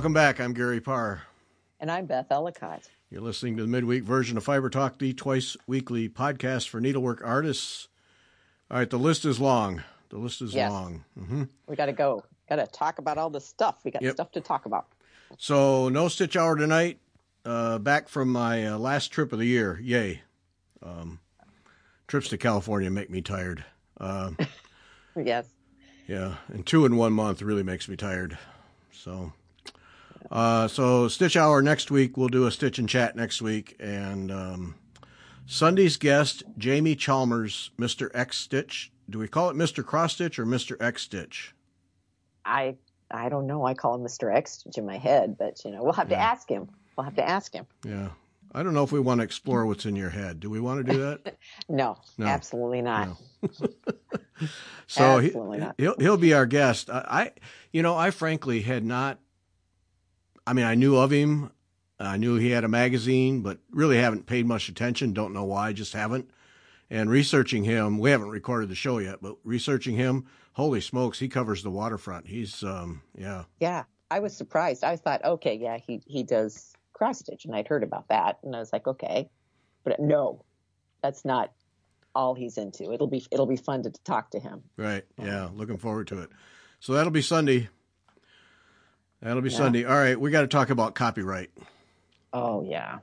Welcome back. I'm Gary Parr. And I'm Beth Ellicott. You're listening to the midweek version of Fiber Talk, the twice-weekly podcast for needlework artists. All right, the list is long. Long. Mm-hmm. We got to go. Got to talk about all this stuff. We got stuff to talk about. So, no Stitch Hour tonight. Back from my last trip of the year. Yay. Trips to California make me tired. Yes. Yeah, and 2 in 1 month really makes me tired. So Stitch Hour next week. We'll do a Stitch and Chat next week. And Sunday's guest, Jamie Chalmers, Mr. X Stitch. Do we call it Mr. Cross Stitch or Mr. X Stitch? I don't know. I call him Mr. X Stitch in my head, but we'll have to ask him. Yeah. I don't know if we want to explore what's in your head. Do we want to do that? No, absolutely not. No. So he'll be our guest. I frankly had not. I mean, I knew of him. I knew he had a magazine, but really haven't paid much attention. Don't know why, just haven't. And researching him, we haven't recorded the show yet, but researching him, holy smokes, he covers the waterfront. He's, yeah. Yeah, I was surprised. I thought, okay, yeah, he does cross stitch, and I'd heard about that, and I was like, okay, but no, that's not all he's into. It'll be fun to talk to him. Right. Yeah, looking forward to it. So that'll be Sunday. Sunday. All right, we got to talk about copyright. Oh yeah.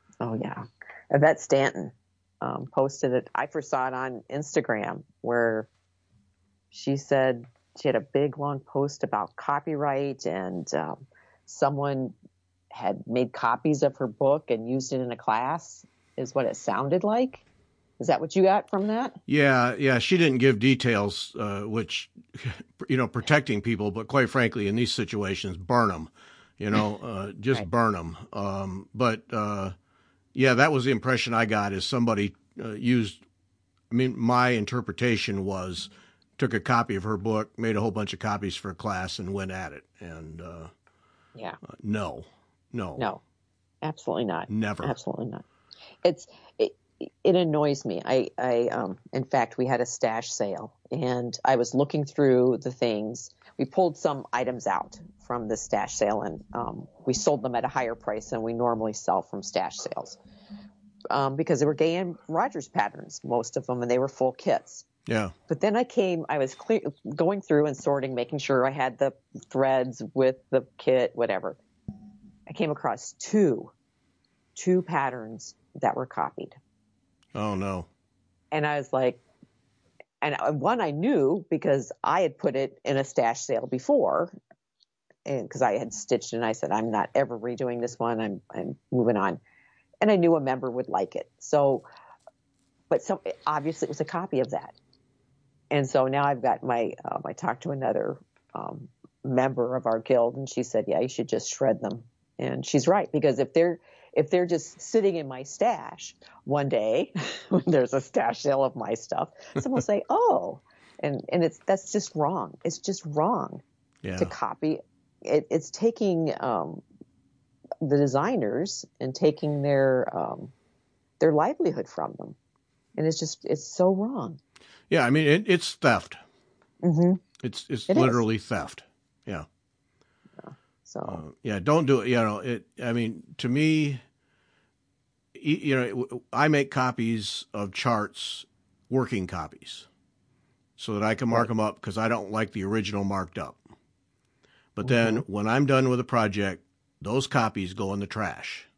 Yvette Stanton posted it. I first saw it on Instagram where she said she had a big long post about copyright, and someone had made copies of her book and used it in a class, is what it sounded like. Is that what you got from that? Yeah. She didn't give details, which, protecting people, but quite frankly, in these situations, burn them, just right. Burn them. That was the impression I got, is somebody my interpretation was took a copy of her book, made a whole bunch of copies for a class, and went at it. And no, absolutely not. Never. Absolutely not. It annoys me. In fact, we had a stash sale, and I was looking through the things. We pulled some items out from the stash sale, and we sold them at a higher price than we normally sell from stash sales, because they were Gay and Rogers patterns, most of them, and they were full kits. Yeah. But then I was going through and sorting, making sure I had the threads with the kit, whatever. I came across two patterns that were copied. Oh, no. And I was like, and one I knew because I had put it in a stash sale before, and because I had stitched it, and I said, I'm not ever redoing this one. I'm moving on. And I knew a member would like it. So, obviously it was a copy of that. And so now I've got I talked to another member of our guild, and she said, yeah, you should just shred them. And she's right, because if they're just sitting in my stash one day, when there's a stash sale of my stuff, someone will say, oh, and that's just wrong. It's just wrong to copy. It's taking the designers and taking their livelihood from them. And it's so wrong. Yeah. I mean, it's theft. Mm-hmm. It's literally theft. Yeah. So don't do it. To me, I make copies of charts, working copies, so that I can mark them up, because I don't like the original marked up. But then when I'm done with a project, those copies go in the trash.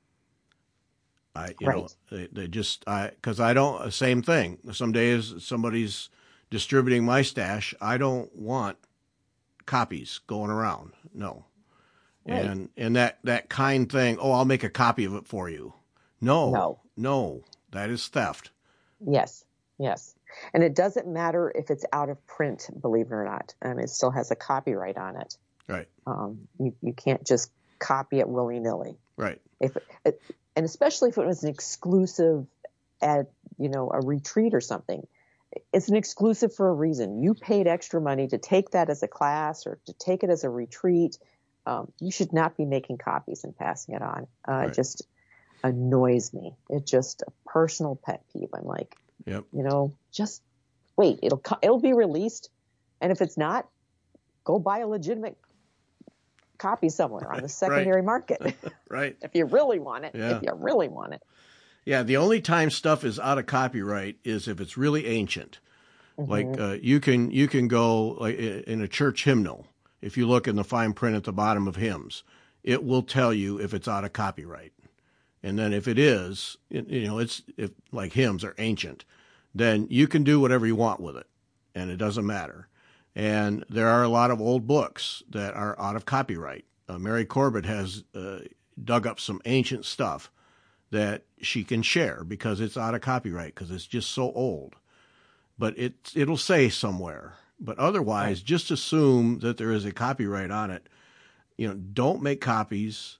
Because I don't, same thing. Some days somebody's distributing my stash. I don't want copies going around. No. Right. And that kind thing, I'll make a copy of it for you. No, that is theft. Yes. And it doesn't matter if it's out of print, believe it or not. It still has a copyright on it. Right. You can't just copy it willy-nilly. Right. And especially if it was an exclusive at, a retreat or something. It's an exclusive for a reason. You paid extra money to take that as a class or to take it as a retreat. You should not be making copies and passing it on. Right. It just annoys me. It's just a personal pet peeve. I'm like, just wait. It'll be released, and if it's not, go buy a legitimate copy somewhere on the secondary market. Right. If you really want it. Yeah. If you really want it. Yeah. The only time stuff is out of copyright is if it's really ancient. Mm-hmm. Like you can go like in a church hymnal. If you look in the fine print at the bottom of hymns, it will tell you if it's out of copyright. And then if it is, if like hymns are ancient, then you can do whatever you want with it, and it doesn't matter. And there are a lot of old books that are out of copyright. Mary Corbett has dug up some ancient stuff that she can share because it's out of copyright because it's just so old. But it'll say somewhere. But otherwise, Right. just assume that there is a copyright on it. Don't make copies.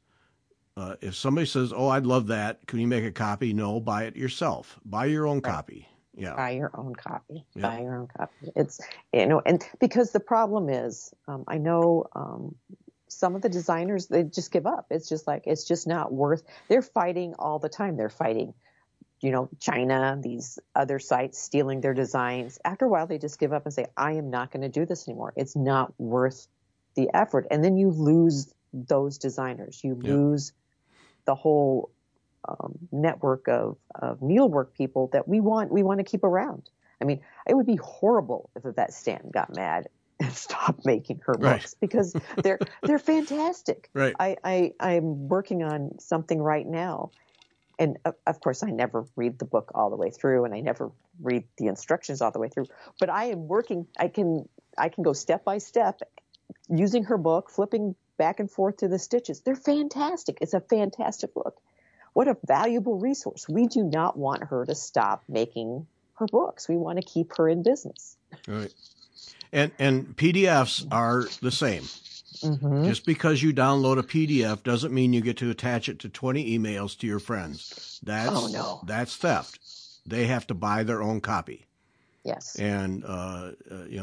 If somebody says, "Oh, I'd love that. Can you make a copy?" No, buy it yourself. Buy your own copy. Yeah. Buy your own copy. Yeah. Buy your own copy. It's, and because the problem is, I know some of the designers, they just give up. It's just not worth. They're fighting all the time. They're fighting, China, these other sites stealing their designs. After a while, they just give up and say, I am not going to do this anymore. It's not worth the effort. And then you lose those designers. You lose the whole network of needlework people that we want to keep around. I mean, it would be horrible if Yvette Stanton got mad and stopped making her books because they're fantastic. Right. I'm working on something right now. And of course, I never read the book all the way through, and I never read the instructions all the way through. But I am working. I can go step by step, using her book, flipping back and forth to the stitches. They're fantastic. It's a fantastic book. What a valuable resource. We do not want her to stop making her books. We want to keep her in business. Right. And PDFs are the same. Mm-hmm. Just because you download a PDF doesn't mean you get to attach it to 20 emails to your friends. That's theft. They have to buy their own copy. Yes. And, a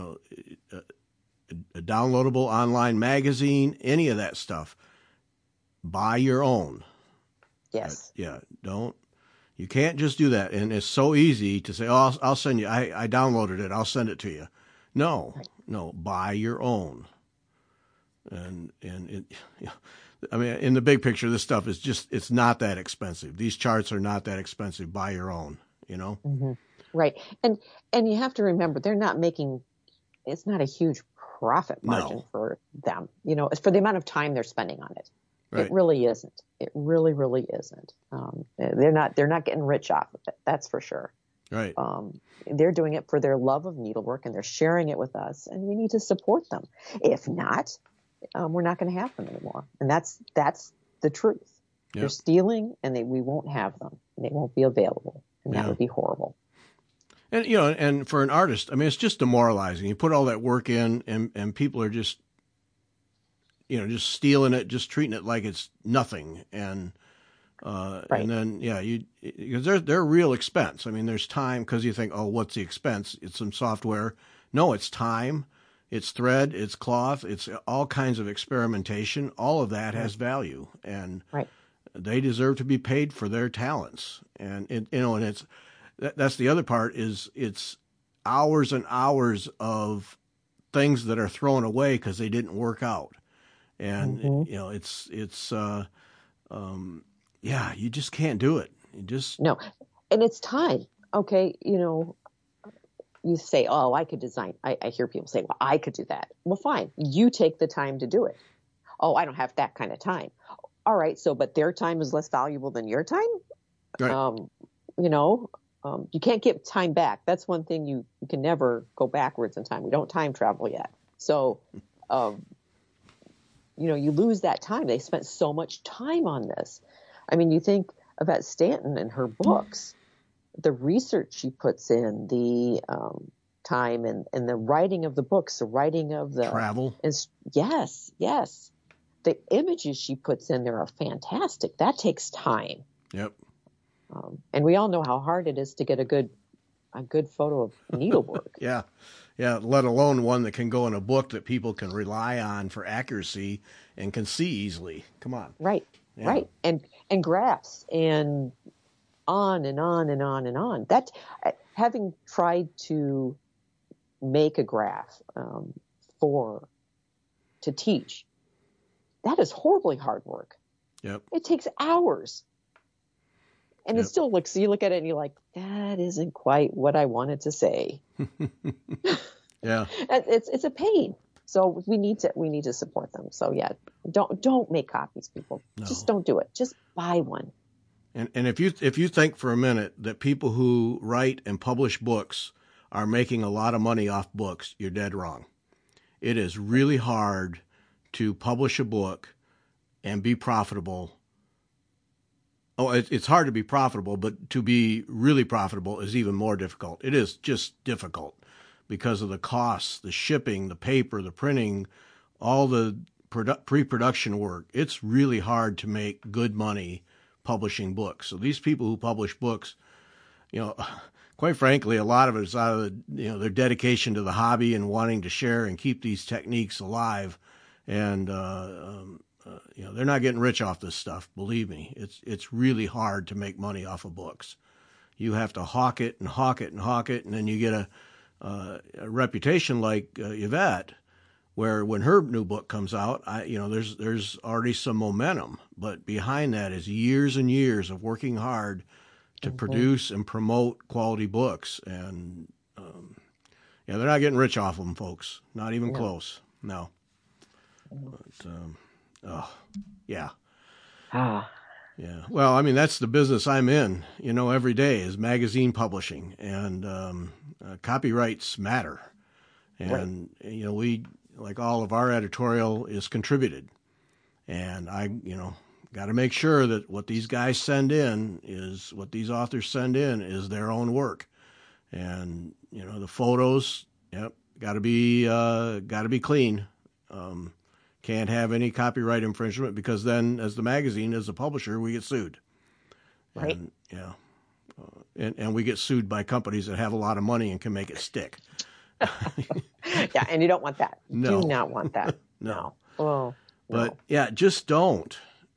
downloadable online magazine, any of that stuff, buy your own. Yes. You can't just do that. And it's so easy to say, oh, I'll send you, I downloaded it, I'll send it to you. No, buy your own. And it, I mean, in the big picture, this stuff is it's not that expensive. These charts are not that expensive. Buy your own, Mm-hmm. Right. And you have to remember, they're not making, it's not a huge profit margin for them. It's for the amount of time they're spending on it. Right. It really isn't. It really, really isn't. They're not getting rich off of it. That's for sure. Right. They're doing it for their love of needlework, and they're sharing it with us, and we need to support them. If not, we're not going to have them anymore. And that's the truth. Yep. They're stealing, and we won't have them. And they won't be available, and that would be horrible. And and for an artist, I mean, it's just demoralizing. You put all that work in, and people are just stealing it, just treating it like it's nothing. And and then because they're real expense. I mean, there's time, because you think, oh, what's the expense? It's some software. No, it's time. It's thread, it's cloth, it's all kinds of experimentation. All of that has value, and they deserve to be paid for their talents. And that's the other part is it's hours and hours of things that are thrown away because they didn't work out. And you just can't do it. No, and it's time. Okay, you say, oh, I could design. I hear people say, well, I could do that. Well, fine. You take the time to do it. Oh, I don't have that kind of time. All right. But their time is less valuable than your time. Right. You can't get time back. That's one thing you can never go backwards in time. We don't time travel yet. So, you lose that time. They spent so much time on this. I mean, you think about Stanton and her books. The research she puts in, the time and the writing of the books, the writing of the travel. Yes. The images she puts in there are fantastic. That takes time. Yep. And we all know how hard it is to get a good photo of needlework. Yeah. Let alone one that can go in a book that people can rely on for accuracy and can see easily. Come on. Right. Yeah. Right. And graphs and on and on and on and on. That, having tried to make a graph to teach, that is horribly hard work. Yep. It takes hours. And Yep. it still looks, you look at it and you're like, that isn't quite what I wanted to say. Yeah. It's a pain. So we need to support them. So yeah, don't make copies, people. No. Just don't do it. Just buy one. And if you think for a minute that people who write and publish books are making a lot of money off books, you're dead wrong. It is really hard to publish a book and be profitable. Oh, it's hard to be profitable, but to be really profitable is even more difficult. It is just difficult because of the costs, the shipping, the paper, the printing, all the pre-production work. It's really hard to make good money publishing books. So these people who publish books, quite frankly, a lot of it is out of their dedication to the hobby and wanting to share and keep these techniques alive. And they're not getting rich off this stuff. Believe me, it's really hard to make money off of books. You have to hawk it and hawk it and hawk it, and then you get a reputation like Yvette, where when her new book comes out, there's already some momentum, but behind that is years and years of working hard to produce and promote quality books, and they're not getting rich off of them, folks. Not even close. No. But yeah. Yeah. Well, I mean, that's the business I'm in, every day is magazine publishing, and copyrights matter. And, we, like all of our editorial is contributed. And I, got to make sure that what these guys send in is, what these authors send in is their own work. And, the photos, got to be clean. Can't have any copyright infringement, because then, as the magazine, as a publisher, we get sued. Right. And, and we get sued by companies that have a lot of money and can make it stick. Yeah, and you don't want that. No. Do not want that. No. Oh. But yeah, just don't.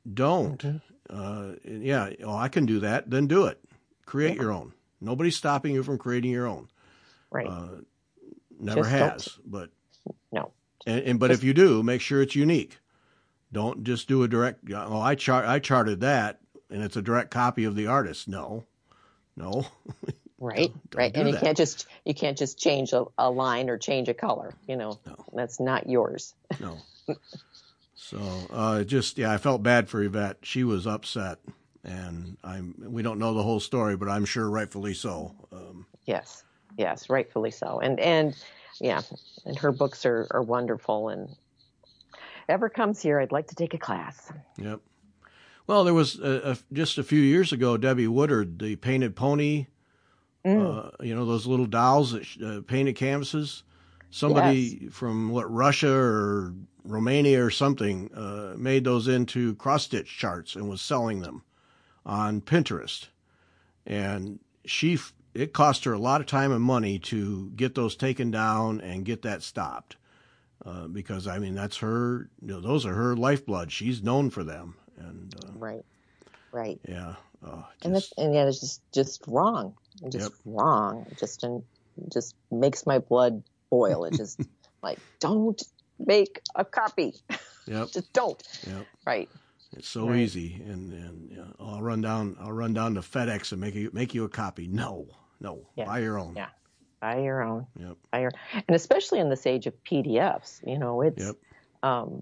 I can do that. Then do it. Create your own. Nobody's stopping you from creating your own. Right. Never just has, but no. But if you do, make sure it's unique. Don't just do a direct. Oh, I charted that, and it's a direct copy of the artist. No. Right. Don't And that. you can't just change a line or change a color. No. That's not yours. No. So I felt bad for Yvette. She was upset, and we don't know the whole story, but I'm sure rightfully so. Yes, rightfully so. And yeah, and her books are wonderful. And if ever comes here, I'd like to take a class. Yep. Well, there was just a few years ago, Debbie Woodard, the painted pony, those little dolls that painted canvases. Somebody from Russia or Romania or something made those into cross-stitch charts and was selling them on Pinterest. And it cost her a lot of time and money to get those taken down and get that stopped. Because, I mean, that's her, those are her lifeblood. She's known for them. And Right. Yeah. It's just wrong. Wrong. It just makes my blood boil. It just like, don't make a copy. Yep. Just don't. Yep. Right. It's so easy, and I'll run down to FedEx and make you a copy. No, buy your own. Yeah, buy your own. Yep. And especially in this age of PDFs, it's. Yep.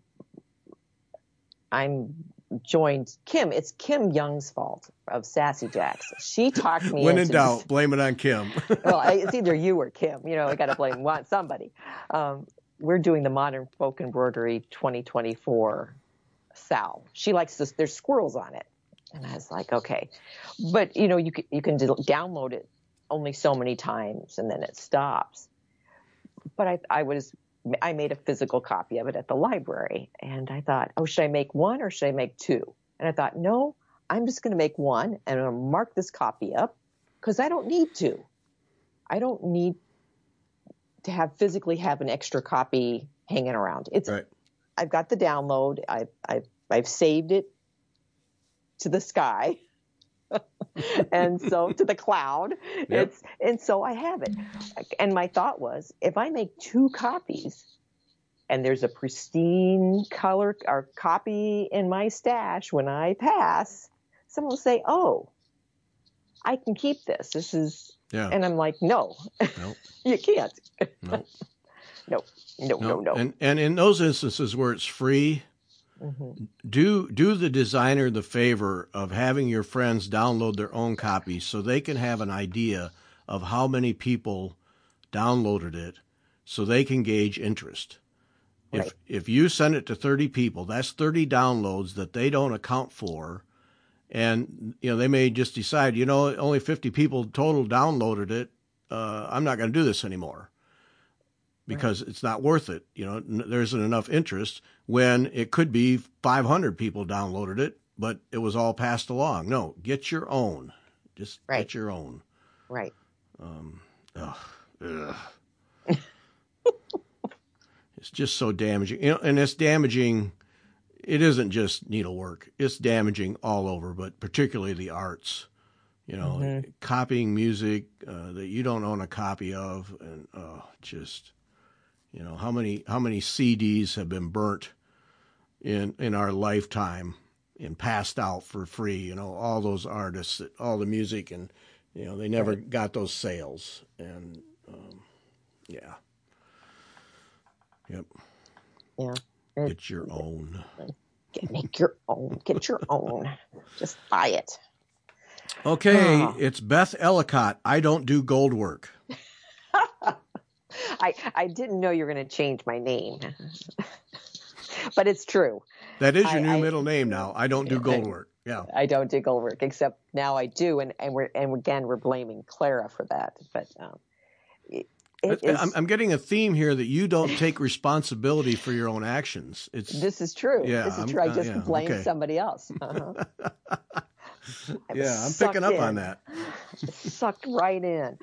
I'm joined Kim. It's Kim Young's fault of Sassy Jacks. She talked me. When in doubt, blame it on Kim. Well, it's either you or Kim. I got to blame somebody. We're doing the Modern Folk Embroidery 2024 Sal. She likes this. There's squirrels on it, and I was like, okay, but you can download it only so many times, and then it stops. But I made a physical copy of it at the library, and I thought, oh, should I make one or should I make two? And I thought, no, I'm just going to make one, and I'm going to mark this copy up because I don't need to. I don't need to physically have an extra copy hanging around. Right. I've got the download. I've saved it to the sky. And so to the cloud, yep. And so I have it. And my thought was, if I make two copies and there's a pristine color or copy in my stash, when I pass, someone will say, "Oh, I can keep this. This is," and I'm like, "No, nope. You can't." Nope. No. And in those instances where it's free, do the designer the favor of having your friends download their own copies so they can have an idea of how many people downloaded it, so they can gauge interest. Right. If you send it to 30 people, that's 30 downloads that they don't account for. And, they may just decide, only 50 people total downloaded it. I'm not going to do this anymore because it's not worth it. There isn't enough interest, when it could be 500 people downloaded it, but it was all passed along. No, get your own. Just get your own. Right. It's just so damaging. And it's damaging. It isn't just needlework. It's damaging all over, but particularly the arts. Copying music that you don't own a copy of, and how many CDs have been burnt in our lifetime and passed out for free. All those artists, all the music, and they never got those sales. And yeah. Yep. Yeah. Get your own. Make your own. Get your own. Just buy it. Okay, it's Beth Ellicott. I don't do gold work. I didn't know you were going to change my name, but it's true. That is your new middle name now. I don't do gold work. Yeah, I don't do gold work, except now I do, and we're blaming Clara for that. But I'm getting a theme here that you don't take responsibility for your own actions. This is true. Yeah, this is true. I just blame somebody else. I'm picking up on that. Sucked right in.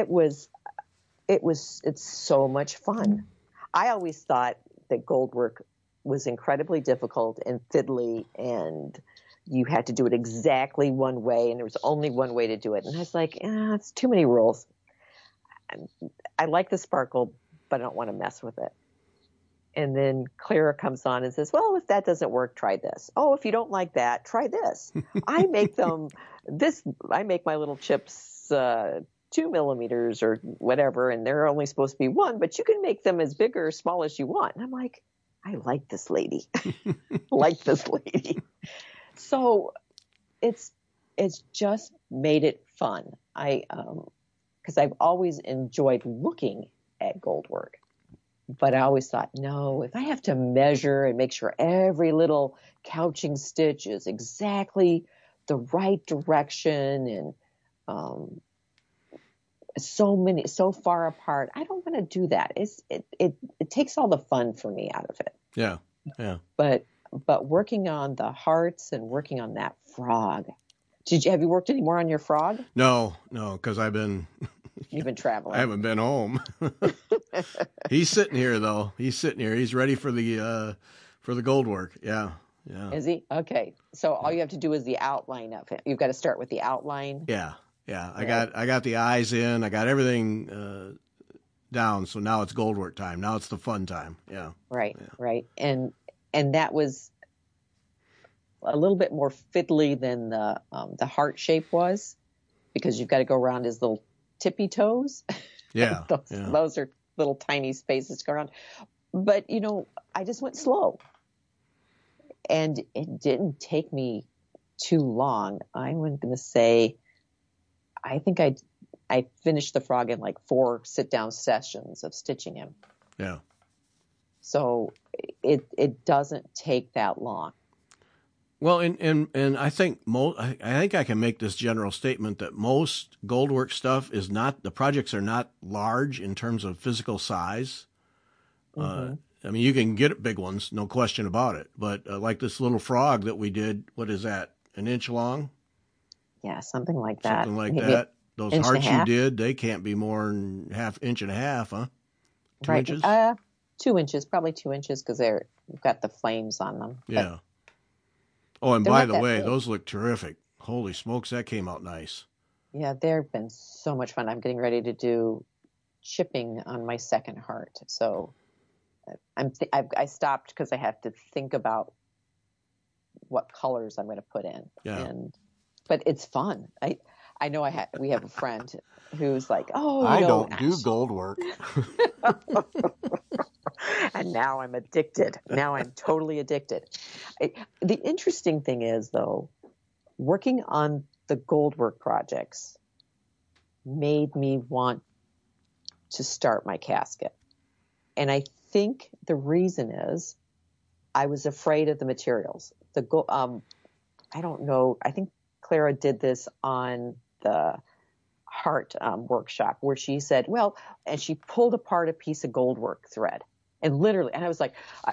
It's so much fun. I always thought that gold work was incredibly difficult and fiddly, and you had to do it exactly one way, and there was only one way to do it. And I was like, it's too many rules. I like the sparkle, but I don't want to mess with it. And then Clara comes on and says, "Well, if that doesn't work, try this. Oh, if you don't like that, try this." I make my little chips 2 millimeters or whatever, and they're only supposed to be 1, but you can make them as big or small as you want. And I'm like, I like this lady. So it's just made it fun. Because I've always enjoyed looking at gold work. But I always thought, no, if I have to measure and make sure every little couching stitch is exactly the right direction and so far apart, I don't want to do that. It takes all the fun for me out of it. Yeah. But working on the hearts and working on that frog. Have you worked any more on your frog? No, because you've been traveling. I haven't been home. He's sitting here though. He's ready for the gold work. Yeah. Is he? Okay. So all you have to do is the outline of it. You've got to start with the outline. Yeah. I got the eyes in. I got everything down. So now it's gold work time. Now it's the fun time. Yeah. Right. And that was a little bit more fiddly than the heart shape was, because you've got to go around his little tippy toes. Yeah. Those are little tiny spaces to go around. But, I just went slow. And it didn't take me too long. I'm going to say, I think I finished the frog in like 4 sit-down sessions of stitching him. Yeah. So it doesn't take that long. Well, and I think I think I can make this general statement that most goldwork stuff is not, the projects are not large in terms of physical size. I mean, you can get big ones, no question about it. But like this little frog that we did, what is that, 1 inch long? Yeah, something like that. Something like that. Those hearts you did, they can't be more than 1/2 inch and a half, huh? 2 inches? 2 inches, probably 2 inches, because you've got the flames on them. Yeah. Oh, and by the way, those look terrific. Holy smokes, that came out nice. Yeah, they've been so much fun. I'm getting ready to do chipping on my second heart. So I stopped because I have to think about what colors I'm going to put in. Yeah. But it's fun. I know we have a friend who's like, oh, I don't do gold work. And now I'm addicted. Now I'm totally addicted. The interesting thing is, though, working on the gold work projects made me want to start my casket. And I think the reason is I was afraid of the materials. I don't know. I think Clara did this on the Heart workshop where she said, well, and she pulled apart a piece of gold work thread. And literally, and I was like,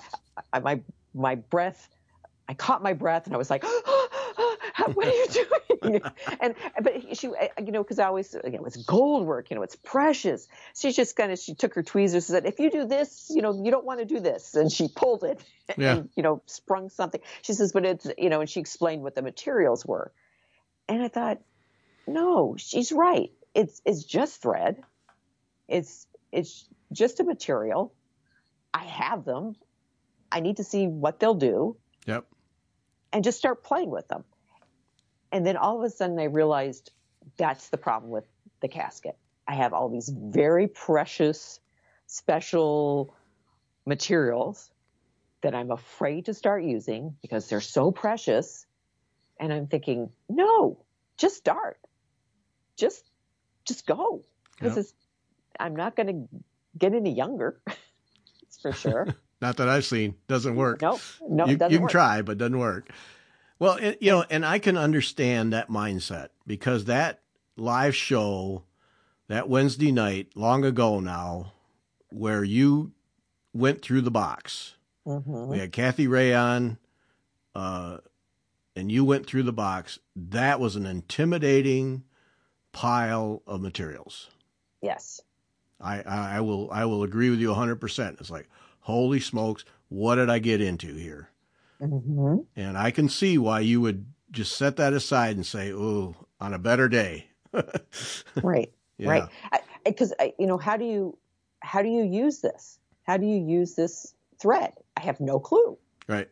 my breath, I caught my breath and I was like, what are you doing? But she, because I always, it's gold work, it's precious. She took her tweezers and said, if you do this, you don't want to do this. And she pulled it and, sprung something. She says, but it's, and she explained what the materials were. And I thought, no, she's right. It's just thread. It's just a material. I have them. I need to see what they'll do. Yep. And just start playing with them. And then all of a sudden I realized that's the problem with the casket. I have all these very precious, special materials that I'm afraid to start using because they're so precious. And I'm thinking, no, just start. Just go. Because I'm not going to get any younger. That's for sure. Not that I've seen. Doesn't work. No, it doesn't work. You can try, but it doesn't work. Well, and I can understand that mindset because that live show, that Wednesday night, long ago now, where you went through the box. Mm-hmm. We had Kathy Ray on, and you went through the box. That was an intimidating pile of materials. Yes. I will agree with you 100%. It's like, holy smokes, what did I get into here? Mm-hmm. And I can see why you would just set that aside and say, "Oh, on a better day." Right. Yeah. Right. Because how do you use this? How do you use this thread? I have no clue. Right.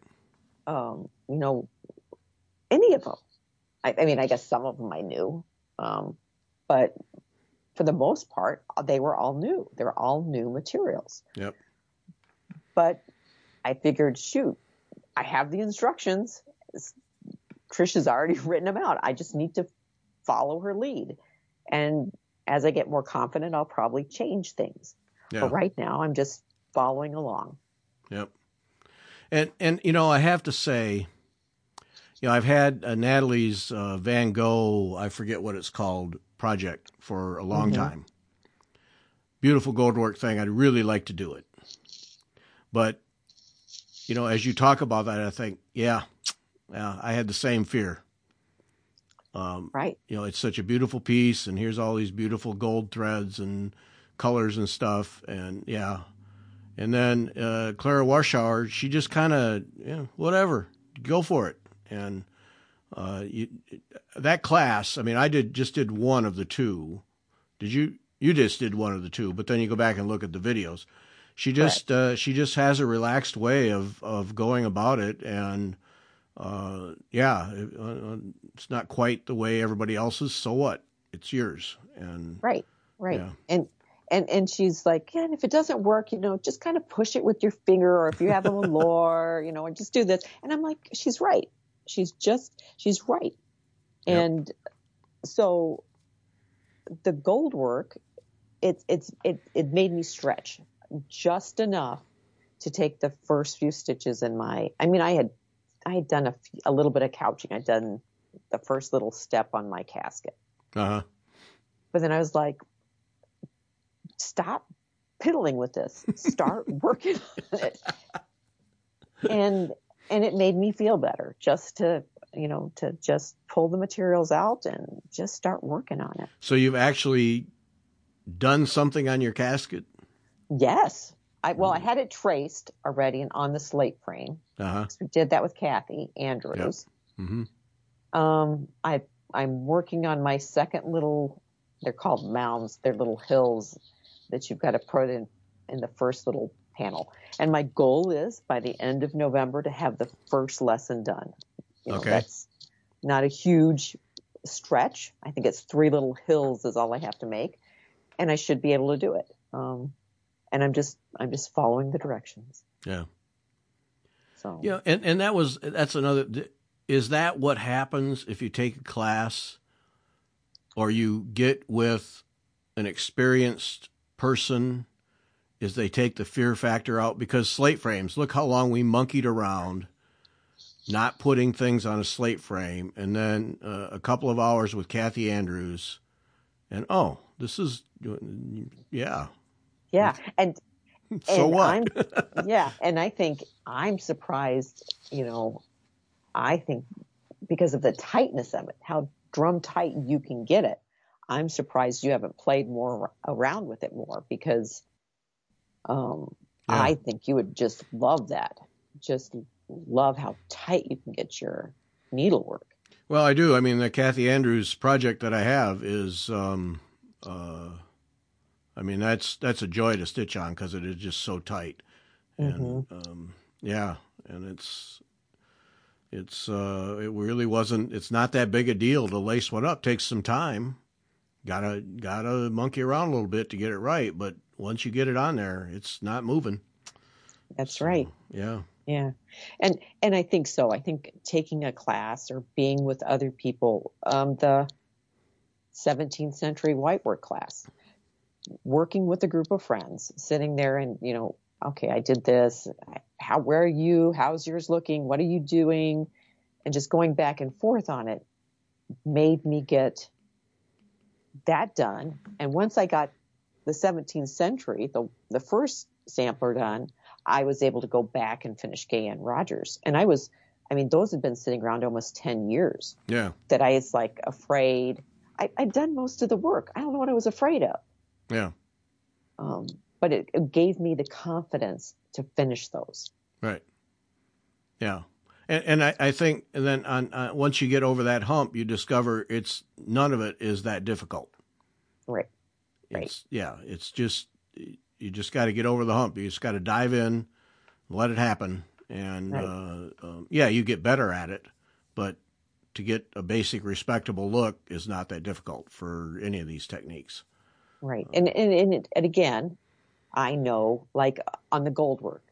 Any of them. I mean, I guess some of them I knew, but for the most part, they were all new. They were all new materials. Yep. But I figured, shoot, I have the instructions. Trish has already written them out. I just need to follow her lead. And as I get more confident, I'll probably change things. Yeah. But right now, I'm just following along. Yep. And I have to say, I've had Natalie's Van Gogh, I forget what it's called, project for a long time. Beautiful goldwork thing. I'd really like to do it. But, as you talk about that, I think, I had the same fear. Right. It's such a beautiful piece, and here's all these beautiful gold threads and colors and stuff. And, And then Clara Warschauer, she just kind of, whatever, go for it. And that class, I mean, I just did one of the two. Did you? You just did one of the two, but then you go back and look at the videos. She just has a relaxed way of going about it, and it's not quite the way everybody else's. So what? It's yours, and right, yeah. And she's like, and if it doesn't work, just kind of push it with your finger, or if you have a velour, or just do this. And I'm like, she's right. She's right. Yep. And so the gold work, it made me stretch just enough to take the first few stitches in I had done a little bit of couching. I'd done the first little step on my casket. Uh-huh. But then I was like, stop piddling with this. Start working on it. And it made me feel better just to just pull the materials out and just start working on it. So you've actually done something on your casket? Yes. I had it traced already and on the slate frame. Uh-huh. So we did that with Kathy Andrews. Yep. Mm-hmm. I'm working on my second they're called mounds. They're little hills that you've got to put in the first little panel. And my goal is by the end of November to have the first lesson done. Okay. That's not a huge stretch. I think it's 3 little hills is all I have to make, and I should be able to do it. And I'm just following the directions. Yeah. So. Yeah, and that's another. Is that what happens if you take a class, or you get with an experienced person? Is they take the fear factor out? Because slate frames, look how long we monkeyed around not putting things on a slate frame, and then a couple of hours with Kathy Andrews, and this is, yeah. And so and what? And I think I'm surprised, I think because of the tightness of it, how drum tight you can get it, I'm surprised you haven't played more around with it more, because I think you would just love that. Just love how tight you can get your needlework. Well, I do. I mean, the Kathy Andrews project that I have is, that's a joy to stitch on because it is just so tight. And, and it really wasn't, it's not that big a deal to lace one up. Takes some time. Gotta monkey around a little bit to get it right. But once you get it on there, it's not moving. That's right. Yeah. Yeah. And I think so. I think taking a class or being with other people, the 17th century whitework class, working with a group of friends, sitting there and, okay, I did this. Where are you? How's yours looking? What are you doing? And just going back and forth on it made me get that done. And once I got the 17th century, the first sampler done, I was able to go back and finish Gay Ann Rogers. And those had been sitting around almost 10 years. Yeah. That I was like afraid. I'd done most of the work. I don't know what I was afraid of. Yeah. But it gave me the confidence to finish those. Right. Yeah. And I think then once you get over that hump, you discover none of it is that difficult. Right. It's just, you just got to get over the hump. You just got to dive in, let it happen. And you get better at it, but to get a basic respectable look is not that difficult for any of these techniques. Right. And again, I know, like on the gold work,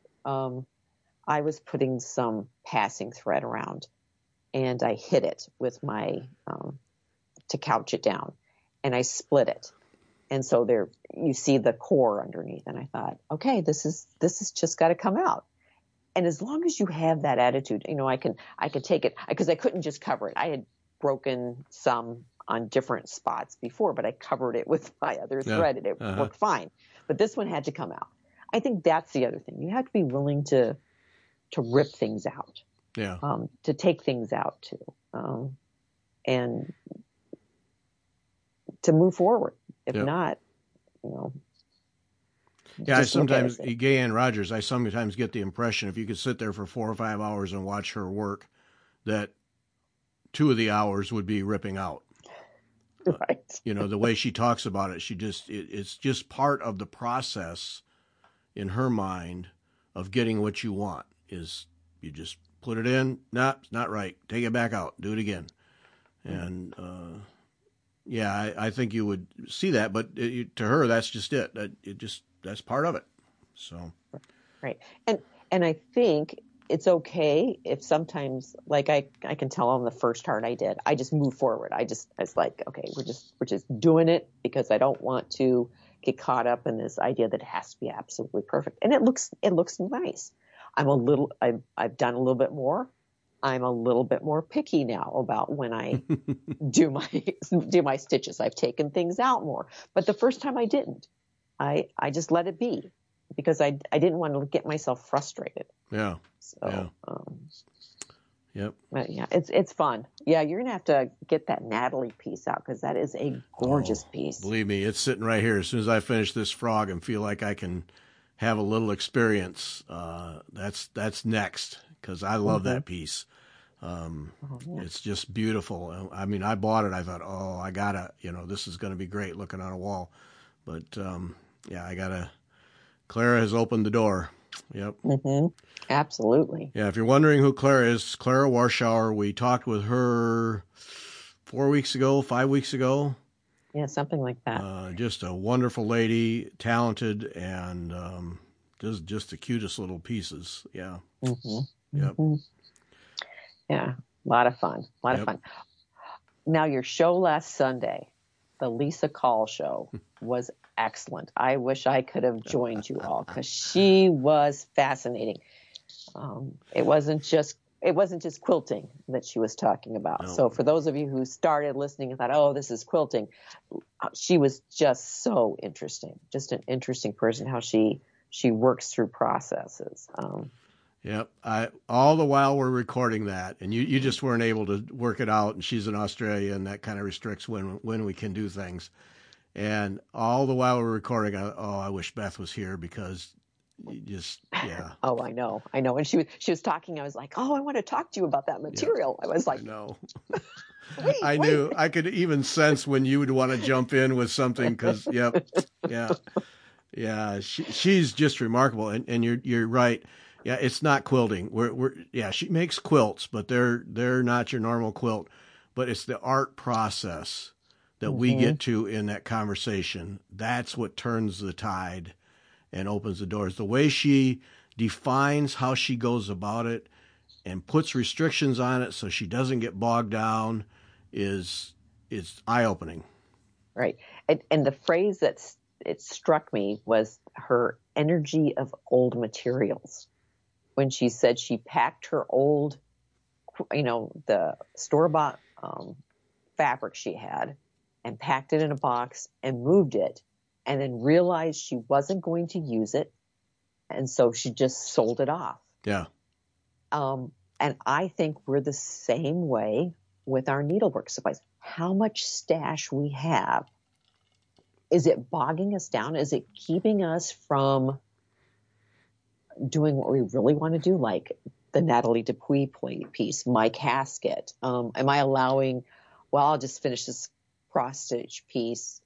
I was putting some passing thread around, and I hit it with my to couch it down, and I split it. And so there you see the core underneath, and I thought, okay, this is just got to come out. And as long as you have that attitude, I could take it, because I couldn't just cover it. I had broken some on different spots before, but I covered it with my other thread, and it worked fine. But this one had to come out. I think that's the other thing. You have to be willing to rip things out. Yeah. To take things out too, and to move forward. If not, Yeah, I sometimes, Gay Ann Rogers, I sometimes get the impression if you could sit there for 4 or 5 hours and watch her work, that 2 of the hours would be ripping out. Right. The way she talks about it, it's just part of the process in her mind of getting what you want, is you just put it in. Nah, it's not right. Take it back out. Do it again. And, I think you would see that, but to her, that's just it. That's part of it. So. Right. And I think it's okay if sometimes, like I can tell on the first heart I did, I just move forward. I was like, okay, we're just doing it because I don't want to get caught up in this idea that it has to be absolutely perfect. And it looks nice. I've done a little bit more. I'm a little bit more picky now about when I do my stitches. I've taken things out more, but the first time I didn't. I just let it be because I didn't want to get myself frustrated. Yeah. So, yep. But yeah, it's fun. Yeah, you're gonna have to get that Natalie piece out because that is a gorgeous piece. Believe me, it's sitting right here. As soon as I finish this frog and feel like I can have a little experience, that's next, because I love that piece. It's just beautiful. I mean, I bought it. I thought, I gotta, this is going to be great looking on a wall. But I gotta Clara has opened the door. Yep. Mm-hmm. Absolutely. Yeah, if you're wondering who Clara is, Clara Warschauer, we talked with her 5 weeks ago. Yeah, something like that. Just a wonderful lady, talented, and just the cutest little pieces. Yeah. Mm-hmm. Yep. Mm-hmm. Yeah, a lot of fun. A lot of fun. Now, your show last Sunday, the Lisa Call show, was excellent. I wish I could have joined you all because she was fascinating. It wasn't just quilting that she was talking about. No. So for those of you who started listening and thought, oh, this is quilting, she was just so interesting, just an interesting person, how she works through processes. Yep. All the while we're recording that, and you just weren't able to work it out, and she's in Australia, and that kind of restricts when we can do things. And all the while we're recording, I wish Beth was here because yeah. Oh, I know. And she was talking. I was like, oh, I want to talk to you about that material. Yep. I was like, I know. I knew. I could even sense when you would want to jump in with something because, yeah. She's just remarkable, and you're right. Yeah, it's not quilting. She makes quilts, but they're not your normal quilt. But it's the art process that we get to in that conversation. That's what turns the tide and opens the doors. The way she defines how she goes about it and puts restrictions on it so she doesn't get bogged down is eye-opening. Right. And the phrase it struck me was her energy of old materials. When she said she packed her old, the store-bought fabric she had and packed it in a box and moved it and then realized she wasn't going to use it. And so she just sold it off. Yeah. And I think we're the same way with our needlework supplies. How much stash we have. Is it bogging us down? Is it keeping us from doing what we really want to do, like the Natalie Dupuy piece, my casket? Am I allowing, I'll just finish this cross-stitch piece,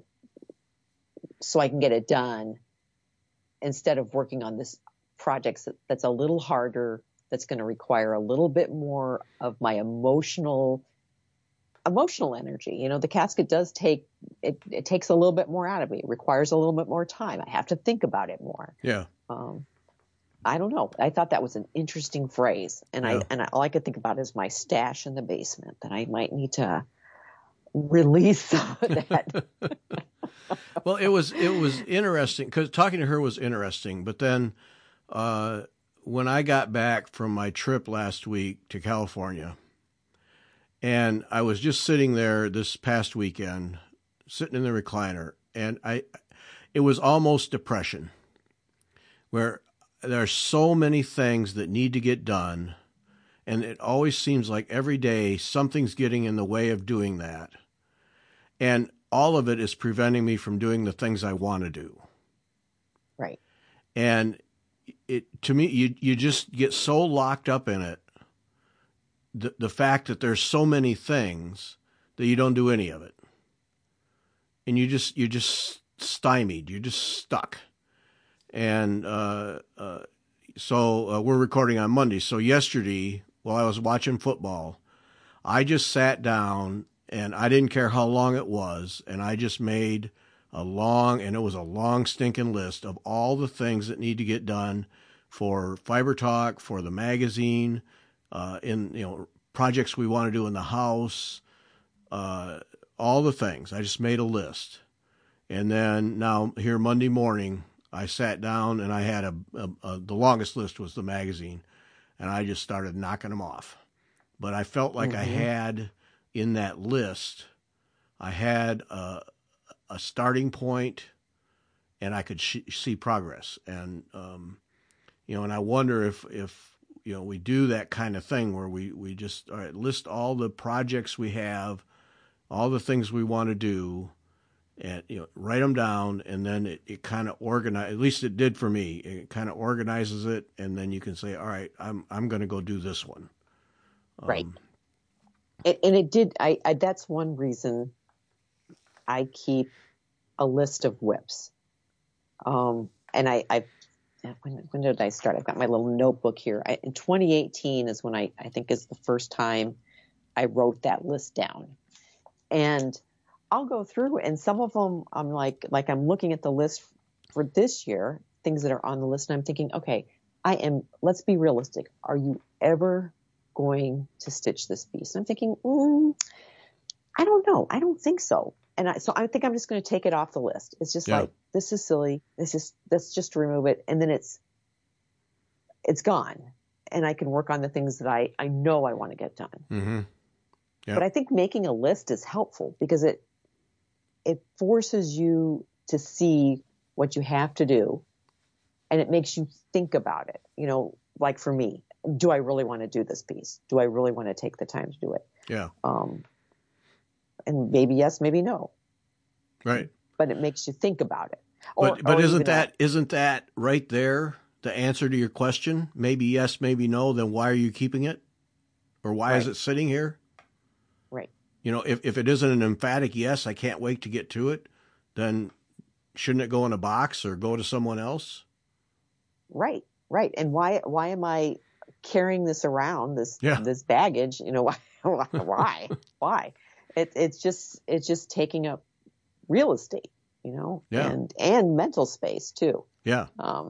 so I can get it done instead of working on this project that's a little harder, that's going to require a little bit more of my emotional energy. The casket does take, it takes a little bit more out of me. It requires a little bit more time. I have to think about it more. Yeah. I don't know. I thought that was an interesting phrase. And all I could think about is my stash in the basement that I might need to release that. Well, it was interesting because talking to her was interesting. But then when I got back from my trip last week to California, and I was just sitting there this past weekend, sitting in the recliner, and it was almost depression, where there are so many things that need to get done, and it always seems like every day something's getting in the way of doing that. And all of it is preventing me from doing the things I want to do. Right. And to me, you just get so locked up in it, the fact that there's so many things that you don't do any of it. And you're just stymied. You're just stuck. And so we're recording on Monday. So yesterday, while I was watching football, I just sat down and I didn't care how long it was. And I just made a long stinking list of all the things that need to get done for Fiber Talk, for the magazine, in projects we want to do in the house, all the things. I just made a list. And then now here Monday morning, I sat down and I had the longest list was the magazine, and I just started knocking them off. But I felt like I had in that list, I had a starting point, and I could see progress. And and I wonder if we do that kind of thing where we just list all the projects we have, all the things we want to do, and write them down, and then it kind of organize. At least it did for me. It kind of organizes it, and then you can say, all right, I'm going to go do this one. Right. And it did. I that's one reason I keep a list of whips. and when did I start? I've got my little notebook here. In 2018 is when I think is the first time I wrote that list down. And I'll go through, and some of them I'm like I'm looking at the list for this year, things that are on the list, and I'm thinking, okay, let's be realistic. Are you ever going to stitch this piece? And I'm thinking, I don't know. I don't think so. And so I think I'm just going to take it off the list. It's just like, this is silly. Let's just remove it. And then it's gone. And I can work on the things that I know I want to get done. Mm-hmm. Yep. But I think making a list is helpful because it forces you to see what you have to do, and it makes you think about it. You know, like for me, do I really want to do this piece? Do I really want to take the time to do it? Yeah. And maybe yes, maybe no. Right. But it makes you think about it. But isn't that right there the answer to your question? Maybe yes, maybe no. Then why are you keeping it? Or why is it sitting here? Right. You know, if it isn't an emphatic yes, I can't wait to get to it, then shouldn't it go in a box or go to someone else? Right. Right. And why am I carrying this around, this baggage? You know, why? Why? It's just taking up real estate, you know, and mental space too. Yeah.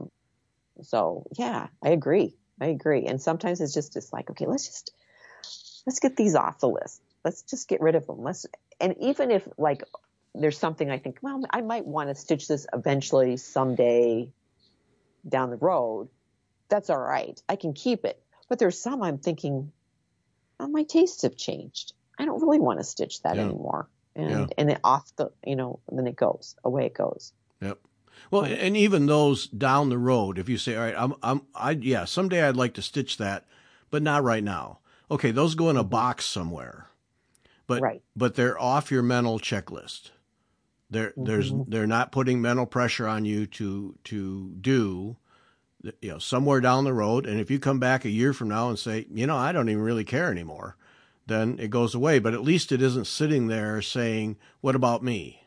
So yeah, I agree. And sometimes it's just like, okay, let's get these off the list. Let's just get rid of them. And even if like there's something I think, well, I might want to stitch this eventually someday down the road, that's all right. I can keep it. But there's some I'm thinking, oh, my tastes have changed. I don't really want to stitch that anymore. And then then it goes, away it goes. Yep. Well, and even those down the road, if you say, all right, someday I'd like to stitch that, but not right now. Okay, those go in a box somewhere. But they're off your mental checklist. They're not putting mental pressure on you to do, somewhere down the road. And if you come back a year from now and say, I don't even really care anymore, then it goes away. But at least it isn't sitting there saying, what about me?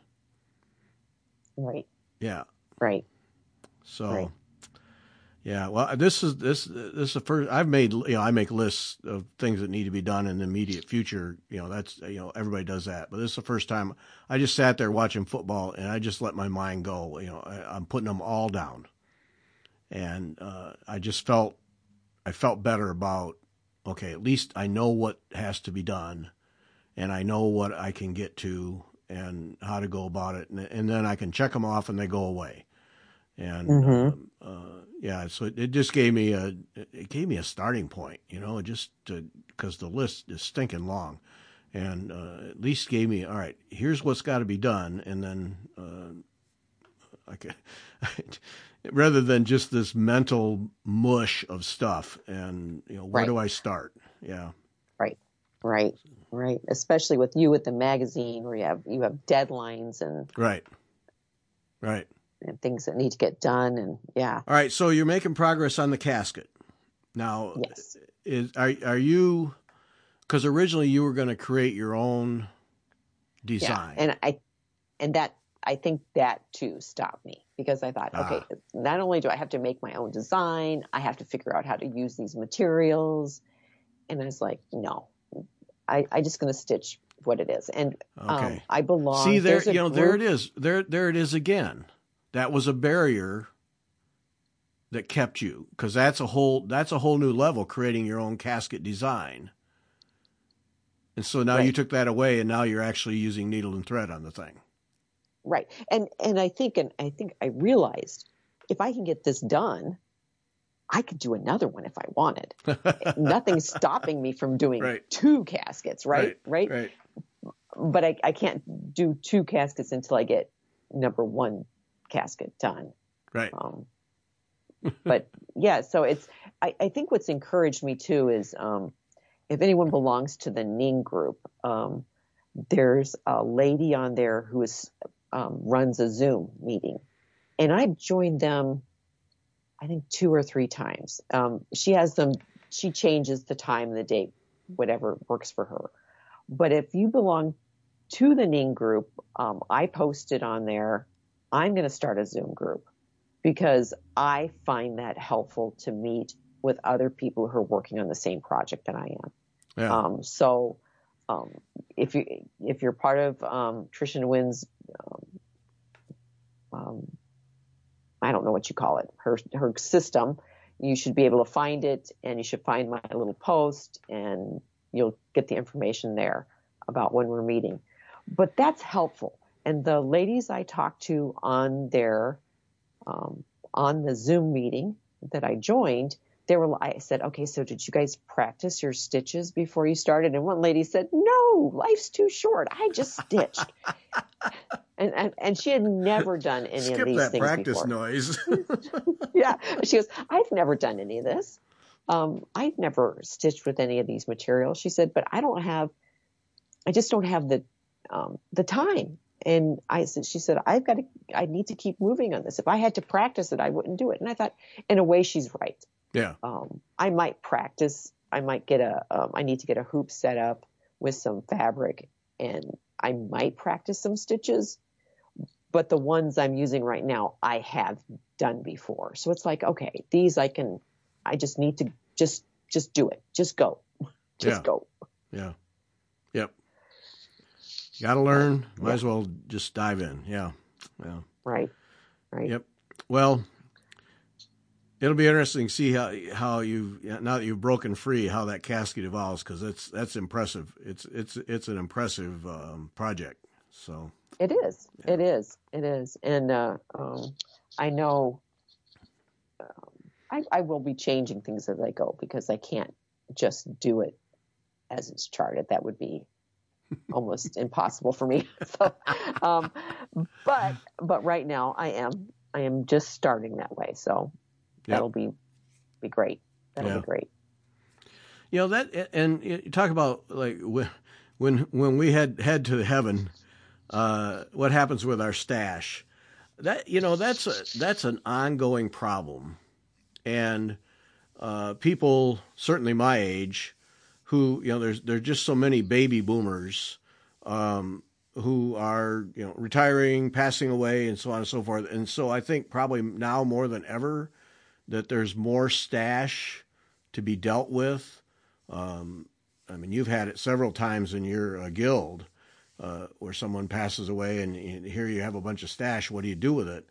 Right. Yeah. Right. So, right. Yeah. Well, this is the first I've made. I make lists of things that need to be done in the immediate future. That's everybody does that. But this is the first time I just sat there watching football and I just let my mind go. I'm putting them all down, and I felt better about. Okay, at least I know what has to be done, and I know what I can get to and how to go about it, and then I can check them off and they go away. And so it just gave me a starting point, just because the list is stinking long, and at least gave me, all right, here's what's got to be done, and then rather than just this mental mush of stuff, and where do I start? Yeah. Right. Especially with the magazine where you have deadlines and right. And things that need to get done, and yeah. All right, so you're making progress on the casket now. Yes. Are you? Because originally you were going to create your own design. Yeah, and I think that too stopped me because I thought, okay, not only do I have to make my own design, I have to figure out how to use these materials, and I was like, no, I just going to stitch what it is, and okay. I belong. See there, there it is. There it is again. That was a barrier that kept you, because that's a whole new level, creating your own casket design. And so now you took that away, and now you're actually using needle and thread on the thing. Right. And I think I realized if I can get this done, I could do another one if I wanted. Nothing's stopping me from doing two caskets, right? But I can't do two caskets until I get number one casket done. Right. But yeah, so I think what's encouraged me too is if anyone belongs to the Ning group, there's a lady on there who runs a Zoom meeting, and I've joined them I think 2 or 3 times. She changes the time, the date, whatever works for her. But if you belong to the Ning group, I posted on there, I'm going to start a Zoom group because I find that helpful to meet with other people who are working on the same project that I am. Yeah. If you're part of Trish and Wynn's, I don't know what you call it, her system, you should be able to find it, and you should find my little post, and you'll get the information there about when we're meeting. But that's helpful. And the ladies I talked to on their on the Zoom meeting that I joined, I said, okay, so did you guys practice your stitches before you started? And one lady said, no, life's too short. I just stitched. and she had never done any of these things practice before. Noise. Yeah. She goes, I've never done any of this. I've never stitched with any of these materials. She said, but I just don't have the time. And she said, I need to keep moving on this. If I had to practice it, I wouldn't do it. And I thought, in a way, she's right. Yeah. I might practice. I might I need to get a hoop set up with some fabric, and I might practice some stitches, but the ones I'm using right now, I have done before. So it's like, okay, these I just need to just do it. Just go. Go. Yeah. Yep. You got to learn. Might as well just dive in. Yeah. Yeah. Right. Yep. Well, it'll be interesting to see how now that you've broken free, how that casket evolves, because that's impressive. It's an impressive project. So it is. Yeah. It is. And I know I will be changing things as I go, because I can't just do it as it's charted. That would be almost impossible for me. So, but right now I am just starting that way. So that'll be great. That'll be great. You know that, and you talk about like when we head to heaven, what happens with our stash? That that's an ongoing problem, and people certainly my age, who there's just so many baby boomers who are retiring, passing away, and so on and so forth. And so I think probably now more than ever that there's more stash to be dealt with. I mean, you've had it several times in your guild where someone passes away, and here you have a bunch of stash. What do you do with it?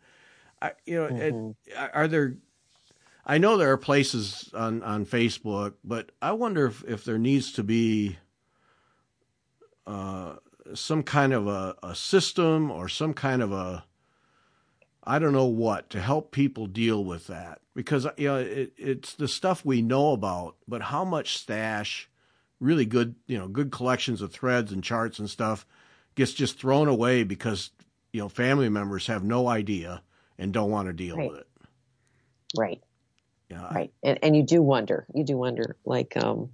Are there? I know there are places on Facebook, but I wonder if there needs to be some kind of a system or some kind of I don't know what, to help people deal with that. Because it's the stuff we know about, but how much stash, really good good collections of threads and charts and stuff, gets just thrown away because family members have no idea and don't want to deal with it. Right. Yeah. Right. And you do wonder, like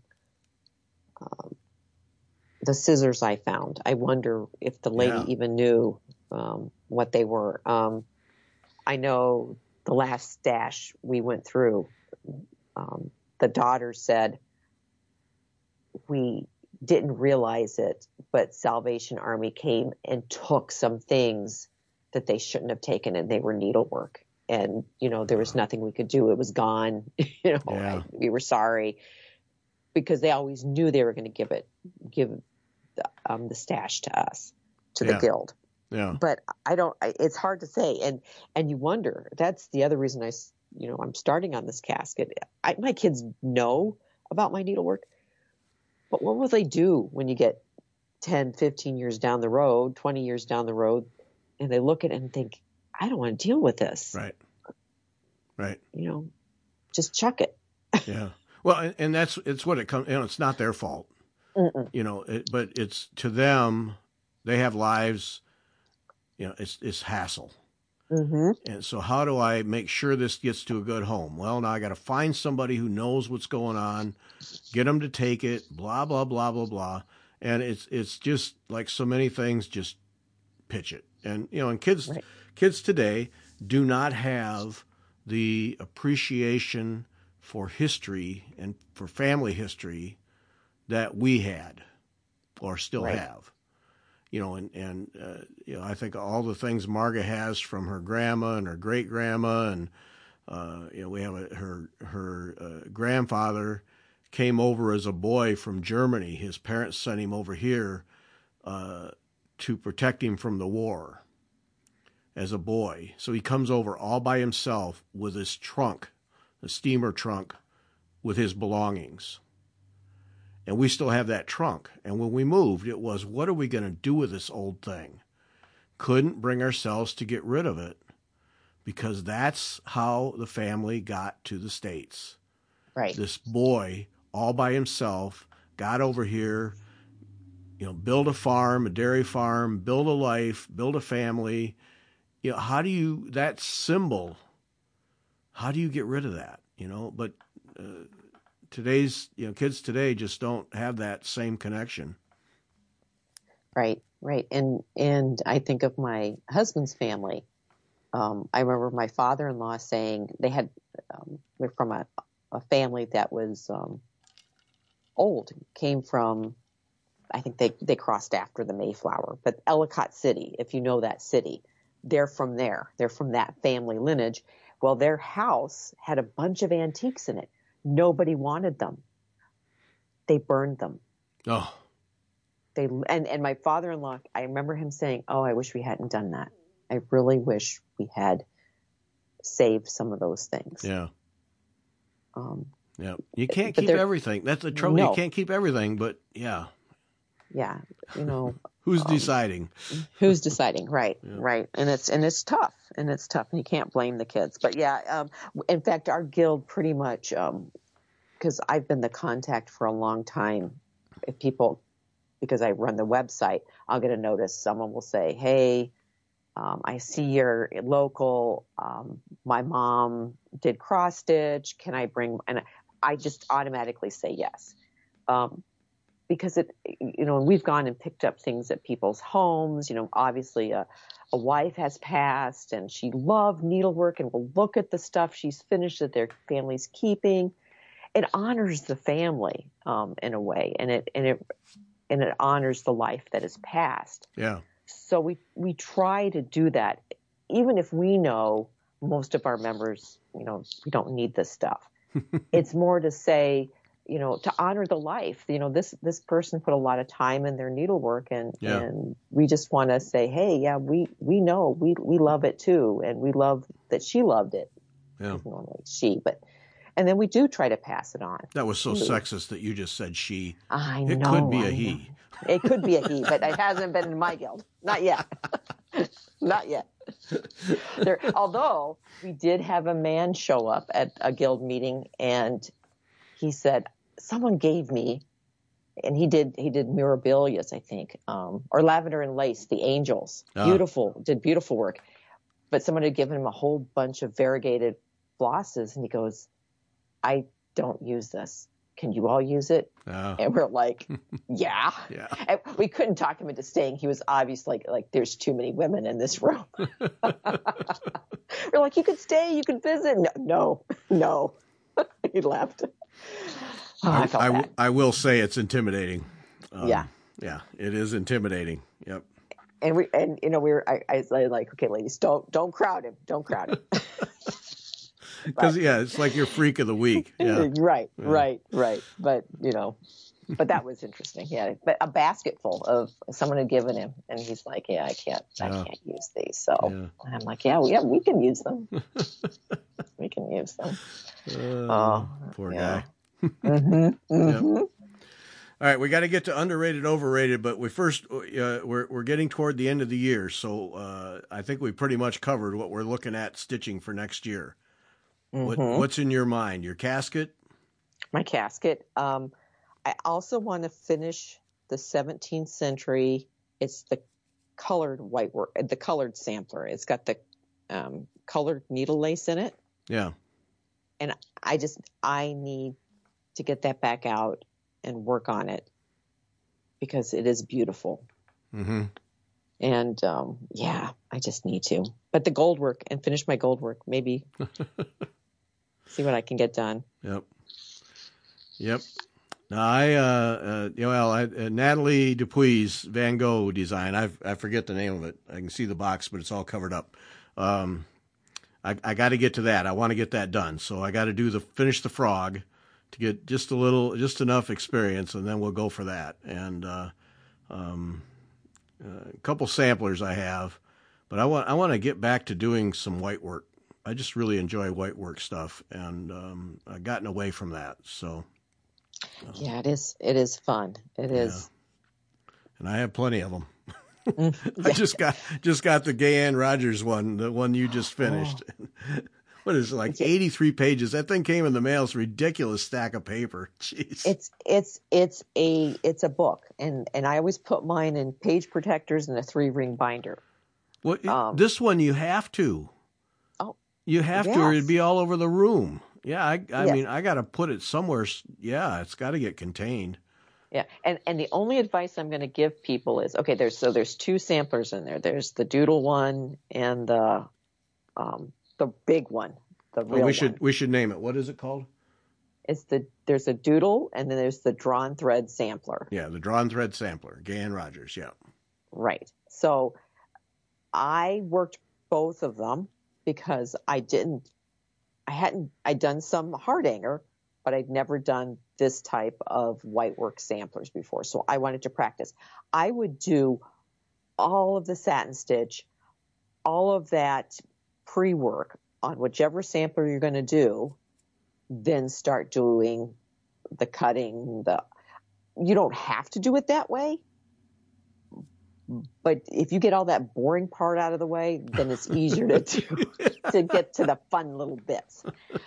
the scissors I found. I wonder if the lady even knew what they were. I know the last stash we went through, the daughter said, we didn't realize it, but Salvation Army came and took some things that they shouldn't have taken, and they were needlework. And, there was nothing we could do. It was gone. We were sorry, because they always knew they were going to give the stash to us, to the guild. Yeah. But it's hard to say. And you wonder, that's the other reason I'm starting on this casket. My kids know about my needlework, but what will they do when you get 10, 15 years down the road, 20 years down the road, and they look at it and think, I don't want to deal with this. Right. Just chuck it. Yeah. Well, and it's what it comes, it's not their fault, but it's to them, they have lives, it's hassle. Mm-hmm. And so how do I make sure this gets to a good home? Well, now I got to find somebody who knows what's going on, get them to take it, blah, blah, blah, blah, blah. And it's just like so many things, just pitch it. And, and kids today do not have the appreciation for history and for family history that we had or still have. I think all the things Marga has from her grandma and her great grandma, and we have her grandfather came over as a boy from Germany. His parents sent him over here to protect him from the war as a boy. So he comes over all by himself with his trunk, a steamer trunk, with his belongings. And we still have that trunk. And when we moved, it was, what are we going to do with this old thing? Couldn't bring ourselves to get rid of it, because that's how the family got to the States. Right. This boy, all by himself, got over here, build a farm, a dairy farm, build a life, build a family. That symbol, how do you get rid of that? But today's, kids today just don't have that same connection. Right. And I think of my husband's family. I remember my father-in-law saying they had, we're from a family that was old, came from, I think they crossed after the Mayflower, but Ellicott City, if you know that city, they're from there. They're from that family lineage. Well, their house had a bunch of antiques in it. Nobody wanted them. They burned them. Oh. And my father-in-law, I remember him saying, "Oh, I wish we hadn't done that. I really wish we had saved some of those things." Yeah. Yeah. You can't keep everything. That's the trouble. No. You can't keep everything, but yeah. Yeah. Who's deciding? Who's deciding? Right. Yeah. Right. And it's tough. And you can't blame the kids. But yeah, in fact, our guild pretty much, because I've been the contact for a long time. If people, because I run the website, I'll get a notice. Someone will say, "Hey, I see you're local. My mom did cross stitch. Can I bring?" And I just automatically say yes. Because we've gone and picked up things at people's homes. Obviously a wife has passed and she loved needlework and will look at the stuff she's finished that their family's keeping. It honors the family, in a way, and it honors the life that has passed. Yeah. So we try to do that, even if we know most of our members, we don't need this stuff. It's more to say, to honor the life. This person put a lot of time in their needlework, and we just want to say, hey, yeah, we know we love it too, and we love that she loved it. Yeah. Normally she, and then we do try to pass it on. That was so sexist that you just said she. I know. It could be a he. It could be a he, but it hasn't been in my guild. Not yet. Not yet. Although we did have a man show up at a guild meeting, and he said, someone gave me, and he did Mirabilias, I think, or Lavender and Lace, the Angels. Did beautiful work. But someone had given him a whole bunch of variegated flosses, and he goes, "I don't use this. Can you all use it?" Oh. And we're like, yeah. And we couldn't talk him into staying. He was obviously like there's too many women in this room. We're like, you could stay, you could visit. No. He left. I will say it's intimidating. Yeah, it is intimidating. Yep. And I was like, okay, ladies, don't crowd him. Don't crowd him. Because it's like your freak of the week. Yeah. Right. But that was interesting. Yeah, but a basket full of someone had given him, and he's like, "Yeah, I can't use these." So and I'm like, "Yeah, we can use them. We can use them." Poor guy. Mm-hmm. Mm-hmm. Yep. All right, we got to get to underrated, overrated, but we're getting toward the end of the year, so I think we pretty much covered what we're looking at stitching for next year. Mm-hmm. What's in your mind? Your casket? My casket. I also want to finish the 17th century. It's the colored white work, the colored sampler. It's got the colored needle lace in it. Yeah. And I need to get that back out and work on it because it is beautiful. Mm-hmm. And I just need to. But the gold work and finish my gold work, maybe see what I can get done. Yep. Natalie Dupuy's Van Gogh design. I forget the name of it. I can see the box, but it's all covered up. I got to get to that. I want to get that done. So I got to finish the frog to get just enough experience, and then we'll go for that. And a couple samplers I have, but I want to get back to doing some white work. I just really enjoy white work stuff, and I've gotten away from that. So. Yeah, it is. It is fun. It is. And I have plenty of them. Yeah. I just got the Gayanne Rogers one, the one you just finished. Oh. What is it, like 83 pages? That thing came in the mail. It's a ridiculous stack of paper. Jeez. It's a book, and I always put mine in page protectors and a 3-ring binder. Well, this one you have to. Oh, you have to, or it'd be all over the room. Yeah, I mean, I got to put it somewhere. Yeah, it's got to get contained. Yeah, and the only advice I'm going to give people is, okay, there's 2 samplers in there. There's the doodle one and the big one, the real one. We should name it. What is it called? There's a doodle, and then there's the drawn thread sampler. Yeah, the drawn thread sampler, Gayanne Rogers. Yeah. Right. So I worked both of them because I'd done some Hardanger, but I'd never done this type of white work samplers before. So I wanted to practice. I would do all of the satin stitch, all of that pre-work on whichever sampler you're going to do, then start doing the cutting. You don't have to do it that way, but if you get all that boring part out of the way, then it's easier to do to get to the fun little bits.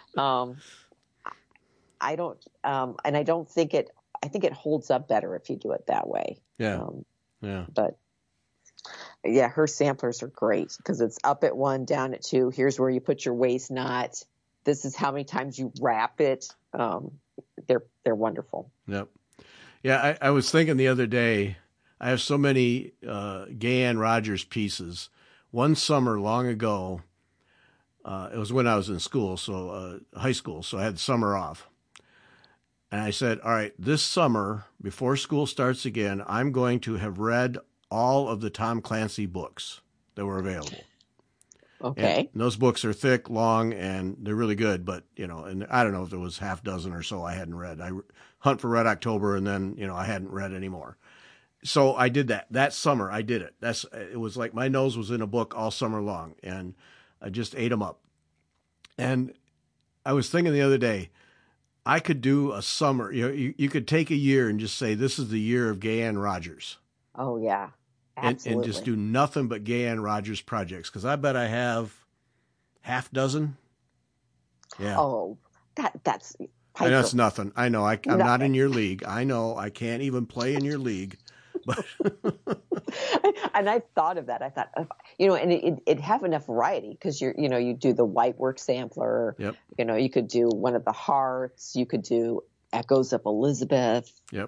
I think it holds up better if you do it that way. Yeah. But yeah, her samplers are great because it's up at 1, down at 2. Here's where you put your waist knot. This is how many times you wrap it. They're wonderful. Yep. Yeah. I was thinking the other day, I have so many Gayanne Rogers pieces. One summer long ago, it was when I was in school, so high school, so I had the summer off. And I said, all right, this summer, before school starts again, I'm going to have read all of the Tom Clancy books that were available. Okay. And those books are thick, long, and they're really good. But, and I don't know if there was half dozen or so I hadn't read. I Hunt for Red October, and then, I hadn't read anymore. So I did that. That summer, I did it. It was like my nose was in a book all summer long, and I just ate them up. And I was thinking the other day, I could do a summer. You could take a year and just say, this is the year of Gayanne Rogers. Oh, yeah. Absolutely. And just do nothing but Gayanne Rogers projects, because I bet I have half dozen. Yeah. Oh, that's... I know it's nothing. I know I'm not in your league. I know I can't even play in your league. But and I thought of that. I thought, and it have enough variety because you do the white work sampler. Yep. You could do one of the hearts. You could do Echoes of Elizabeth. Yep.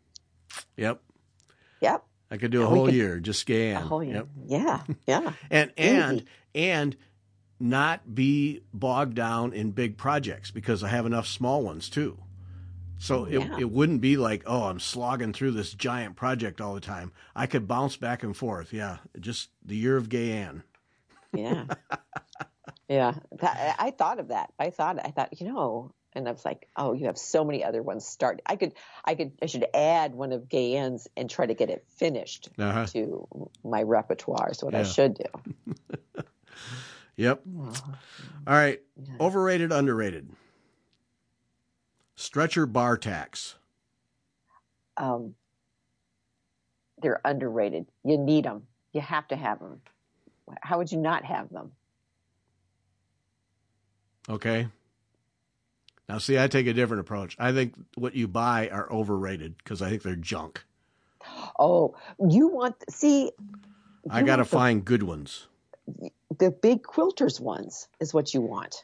I could do a whole year, just Gayanne. A whole year. Yep. Yeah. and not be bogged down in big projects, because I have enough small ones too. So it wouldn't be like, oh, I'm slogging through this giant project all the time. I could bounce back and forth. Yeah. Just the year of Gayanne. Yeah. Yeah. I thought of that. I thought, and I was like, oh, you have so many other ones started. I should add one of Gayanne's and try to get it finished to my repertoire. Is what I should do. Yep. All right. Yeah. Overrated, underrated. Stretcher bar tacks. They're underrated. You need them. You have to have them. How would you not have them? Okay. Now, see, I take a different approach. I think what you buy are overrated because I think they're junk. Oh, I got to find good ones. The big quilters ones is what you want.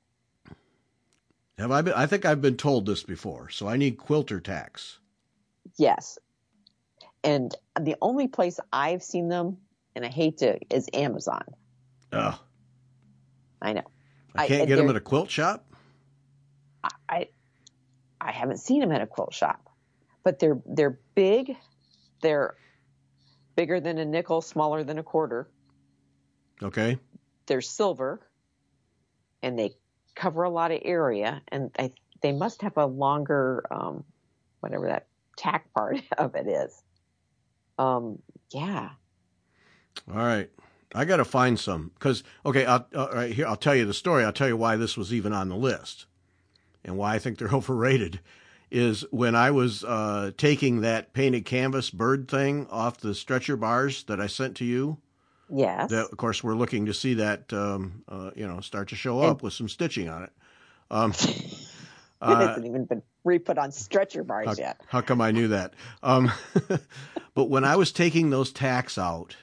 I think I've been told this before, so I need quilter tacks. Yes. And the only place I've seen them, and I hate to, is Amazon. Oh. I know. I can't get them at a quilt shop? I haven't seen them at a quilt shop. but they're big. They're bigger than a nickel, smaller than a quarter. Okay. They're silver, and they cover a lot of area, and they must have a longer, whatever that tack part of it is. Yeah. All right. I got to find some because, okay, I'll tell you the story. I'll tell you why this was even on the list and why I think they're overrated is when I was taking that painted canvas bird thing off the stretcher bars that I sent to you. Yes. That, of course, we're looking to see that, start to show up with some stitching on it. It hasn't even been re-put on stretcher bars yet. How come I knew that? But when I was taking those tacks out,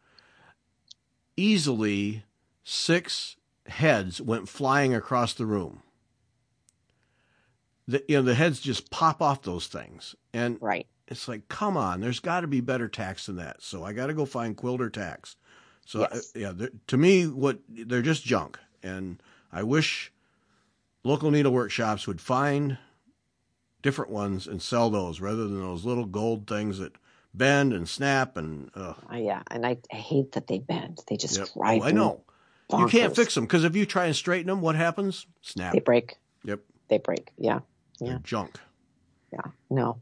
easily 6 heads went flying across the room. The heads just pop off those things. And right. It's like, come on, there's got to be better tacks than that. So I got to go find Quilter tacks. So, yes. To me, they're just junk. And I wish local needlework shops would find different ones and sell those rather than those little gold things that bend and snap and yeah, and I hate that they bend. They just drive me I know. bonkers. You can't fix them because if you try and straighten them, what happens? Snap. They break. Yep. They break. Yeah. They're junk. Yeah. No.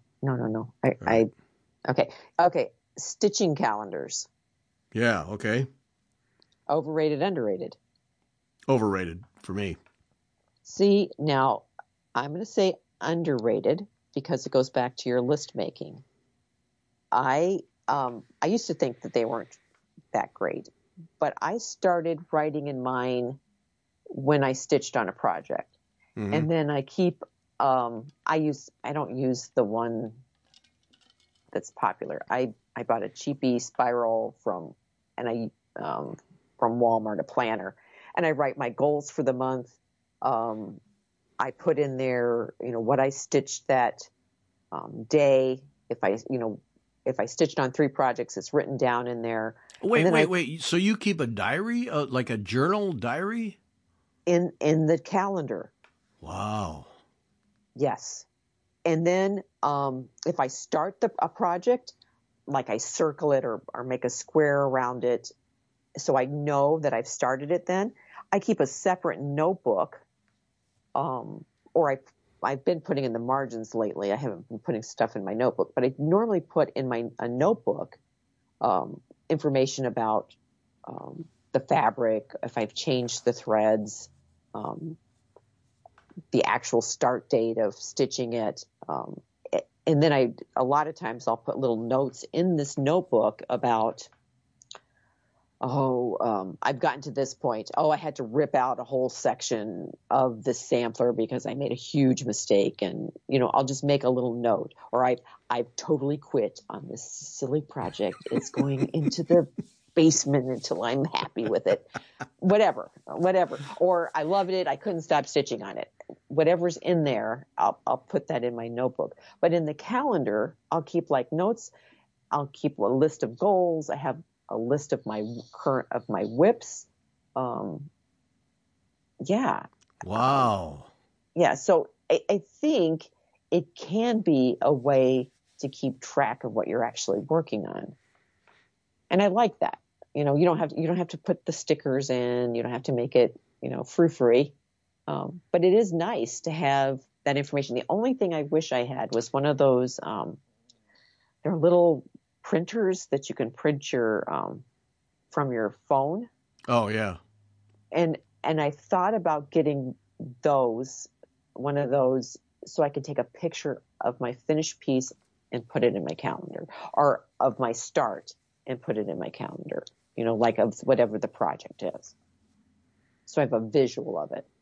Okay. Stitching calendars. Yeah. Okay. Overrated, underrated. Overrated for me. See, now I'm going to say underrated because it goes back to your list making. I used to think that they weren't that great, but I started writing in mine when I stitched on a project. Mm-hmm. And then I keep, I don't use the one that's popular. I bought a cheapy spiral from Walmart, a planner, and I write my goals for the month. I put in there, what I stitched that day. If I stitched on 3 projects, it's written down in there. Wait. So you keep a diary, like a journal diary? In the calendar. Wow. Yes. And then if I start a project, like I circle it or make a square around it so I know that I've started it then, I keep a separate notebook or I've been putting in the margins lately. I haven't been putting stuff in my notebook, but I normally put in a notebook information about the fabric, if I've changed the threads, the actual start date of stitching it. And then a lot of times I'll put little notes in this notebook about, I've gotten to this point. I had to rip out a whole section of the sampler because I made a huge mistake. And, I'll just make a little note. Or I've totally quit on this silly project. It's going into the basement until I'm happy with it. Whatever. Or I loved it. I couldn't stop stitching on it. Whatever's in there, I'll put that in my notebook. But in the calendar, I'll keep like notes. I'll keep a list of goals. I have a list of my whips. Yeah. Wow. Yeah. So I think it can be a way to keep track of what you're actually working on. And I like that. You don't have to put the stickers in. You don't have to make it, frou-frou. But it is nice to have that information. The only thing I wish I had was one of those, they're little printers that you can print your, from your phone. Oh yeah. And I thought about getting one of those so I could take a picture of my finished piece and put it in my calendar, or of my start and put it in my calendar, like of whatever the project is. So I have a visual of it.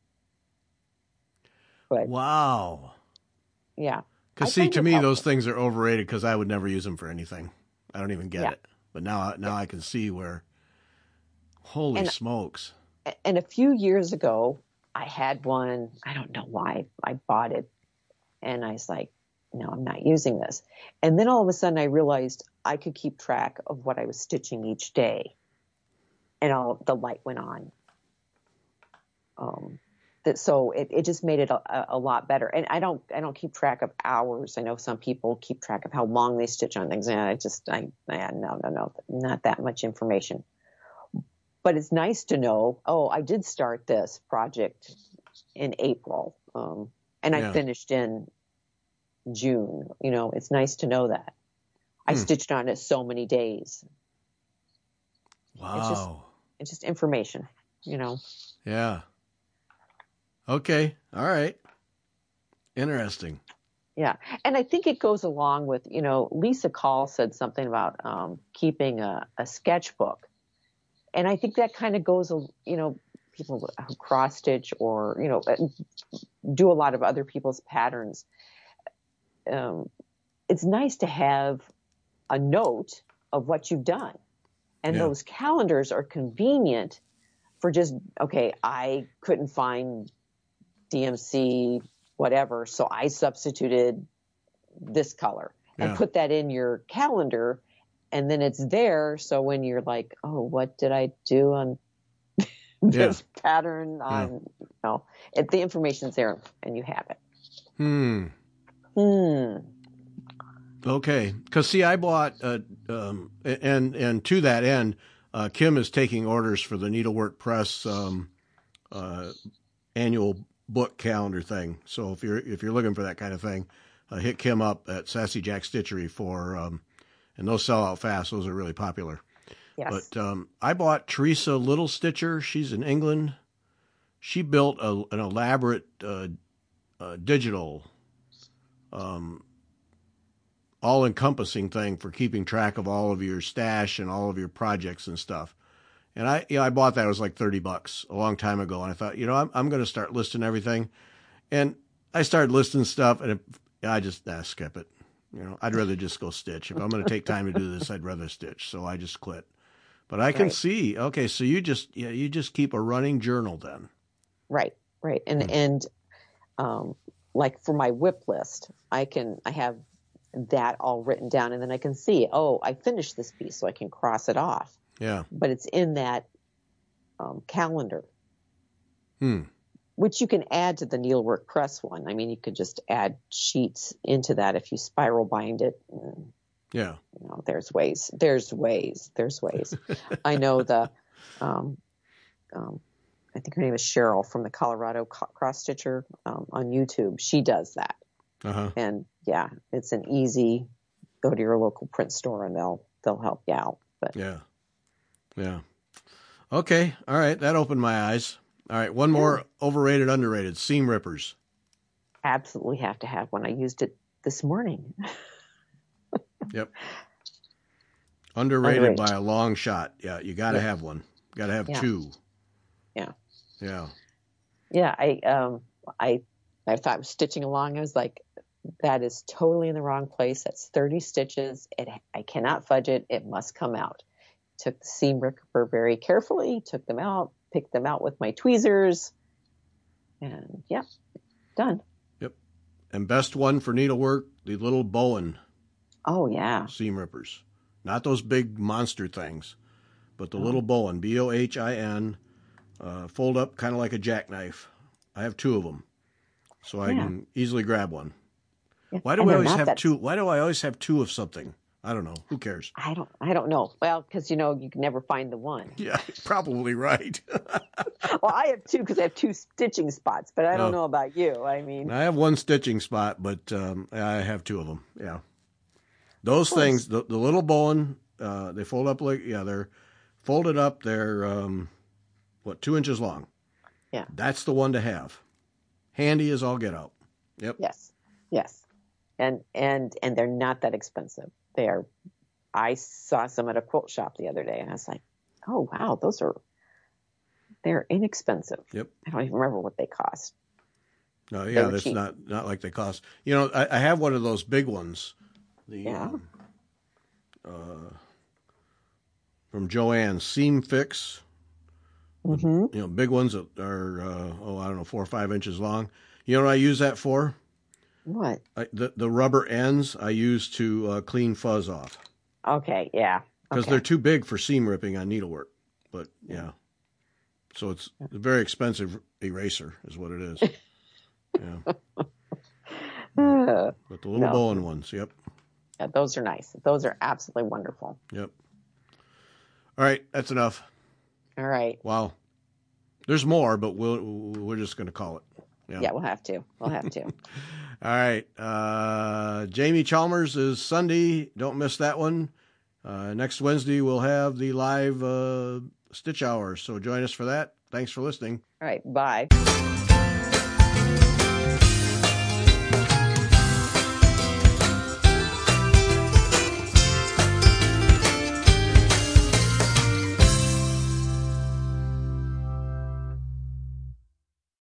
But, wow. Yeah. Because to me, those things are overrated because I would never use them for anything. I don't even get it. But now I can see where, holy smokes. And a few years ago, I had one. I don't know why I bought it. And I was like, no, I'm not using this. And then all of a sudden I realized I could keep track of what I was stitching each day. And the light went on. So it just made it a lot better. And I don't keep track of hours. I know some people keep track of how long they stitch on things, and no, not that much information. But it's nice to know, I did start this project in April, and I finished in June. It's nice to know that. I stitched on it so many days. Wow. It's just information, Yeah. Okay. All right. Interesting. Yeah. And I think it goes along with, Lisa Call said something about keeping a sketchbook. And I think that kind of goes, people who cross stitch or, do a lot of other people's patterns. It's nice to have a note of what you've done. And those calendars are convenient for just, okay, I couldn't find DMC, whatever, so I substituted this color and put that in your calendar, and then it's there. So when you're like, oh, what did I do on this pattern? The information's there and you have it. Okay, because see, I bought, and to that end, Kim is taking orders for the Needlework Press annual book calendar thing. So if you're looking for that kind of thing, hit Kim up at Sassy Jack Stitchery for, and those sell out fast. Those are really popular. Yes. But I bought Teresa Little Stitcher. She's in England. She built an elaborate digital, all-encompassing thing for keeping track of all of your stash and all of your projects and stuff. And I bought that. It was like $30 a long time ago. And I thought, I'm going to start listing everything. And I started listing stuff, and I just skip it. I'd rather just go stitch. If I'm going to take time to do this, I'd rather stitch. So I just quit. But I can see. Okay, so you just keep a running journal then. Right. And like for my whip list, I have that all written down, and then I can see, I finished this piece, so I can cross it off. Yeah. But it's in that calendar, which you can add to the Needlework Press one. I mean, you could just add sheets into that if you spiral bind it. Yeah. There's ways. I know I think her name is Cheryl from the Colorado Cross Stitcher on YouTube. She does that. Uh-huh. And it's an easy, go to your local print store and they'll help you out. But yeah. Okay. All right. That opened my eyes. All right. One more overrated, underrated, seam rippers. Absolutely have to have one. I used it this morning. Yep. Underrated by a long shot. Yeah. You got to have one. Got to have two. Yeah. Yeah. Yeah. I thought I was stitching along. I was like, that is totally in the wrong place. That's 30 stitches. I cannot fudge it. It must come out. Took the seam ripper very carefully, took them out, picked them out with my tweezers, and done. Yep. And best one for needlework, the little Bowen. Oh, yeah. Seam rippers. Not those big monster things, but the little Bowen, Bohin, fold up kind of like a jackknife. I have two of them, so I can easily grab one. Yeah. Why do I always have two? Why do I always have two of something? I don't know. Who cares? I don't know. Well, because you can never find the one. Yeah, probably right. Well, I have two because I have two stitching spots, but I don't know about you. I mean, I have one stitching spot, but I have two of them. Yeah, those things, the little Bowen, they fold up they're folded up. They're 2 inches long. Yeah, that's the one to have. Handy as all get out. Yep. Yes, and they're not that expensive. I saw some at a quilt shop the other day, and I was like, oh, wow, they're inexpensive. Yep. I don't even remember what they cost. No, yeah, that's not like they cost. I have one of those big ones. From Joanne, Seam Fix. Mm-hmm. Big ones that are, I don't know, 4 or 5 inches long. You know what I use that for? What? The rubber ends I use to clean fuzz off. Okay, yeah. Because they're too big for seam ripping on needlework. But, yeah. So it's a very expensive eraser is what it is. Yeah. But the little Bowen ones, yep. Yeah, those are nice. Those are absolutely wonderful. Yep. All right, that's enough. All right. Wow. There's more, but we're just going to call it. Yeah, we'll have to. All right. Jamie Chalmers is Sunday. Don't miss that one. Next Wednesday, we'll have the live Stitch Hour. So join us for that. Thanks for listening. All right. Bye.